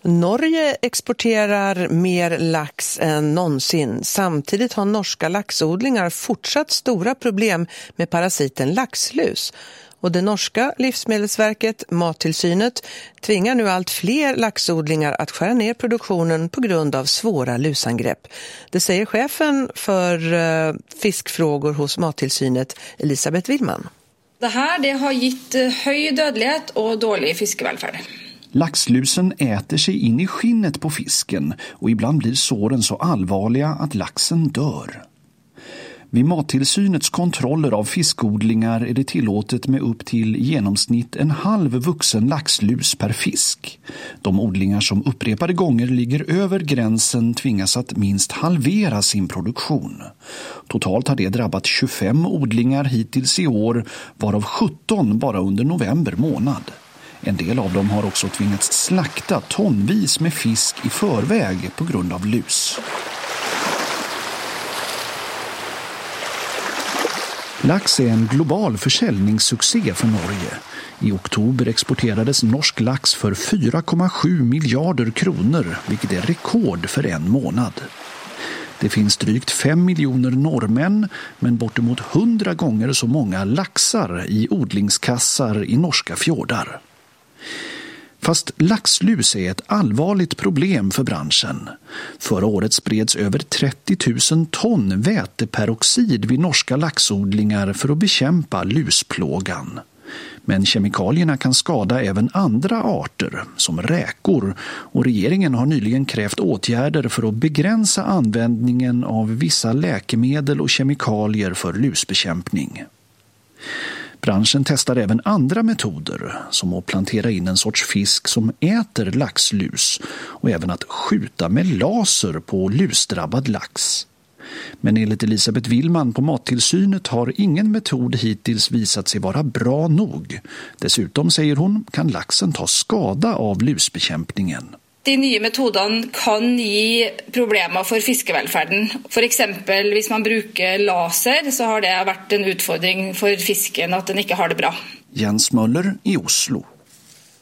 Norge exporterar mer lax än någonsin. Samtidigt har norska laxodlingar fortsatt stora problem med parasiten laxlus. Och det norska livsmedelsverket, Mattillsynet, tvingar nu allt fler laxodlingar att skära ner produktionen på grund av svåra lusangrepp. Det säger chefen för fiskfrågor hos Mattillsynet, Elisabeth Willman. Det här det har gett hög dödlighet och dålig fiskevälfärd. Laxlusen äter sig in i skinnet på fisken och ibland blir såren så allvarliga att laxen dör. Vid Mattillsynets kontroller av fiskodlingar är det tillåtet med upp till i genomsnitt en halv vuxen laxlus per fisk. De odlingar som upprepade gånger ligger över gränsen tvingas att minst halvera sin produktion. Totalt har det drabbat 25 odlingar hittills i år, varav 17 bara under november månad. En del av dem har också tvingats slakta tonvis med fisk i förväg på grund av lus. Lax är en global försäljningssuccé för Norge. I oktober exporterades norsk lax för 4,7 miljarder kronor, vilket är rekord för en månad. Det finns drygt 5 miljoner norrmän, men bortemot 100 gånger så många laxar i odlingskassar i norska fjordar. Fast laxlus är ett allvarligt problem för branschen. Förra året spreds över 30 000 ton väteperoxid vid norska laxodlingar för att bekämpa lusplågan. Men kemikalierna kan skada även andra arter, som räkor, och regeringen har nyligen krävt åtgärder för att begränsa användningen av vissa läkemedel och kemikalier för lusbekämpning. Branschen testar även andra metoder, som att plantera in en sorts fisk som äter laxlus och även att skjuta med laser på lusdrabbad lax. Men enligt Elisabeth Willman på Mattillsynet har ingen metod hittills visat sig vara bra nog. Dessutom, säger hon, kan laxen ta skada av lusbekämpningen. De nya metoderna kan ge problem för fiskevälfärden. För exempel, hvis man brukar laser så har det varit en utfordring för fisken att den inte har det bra. Jens Möller i Oslo.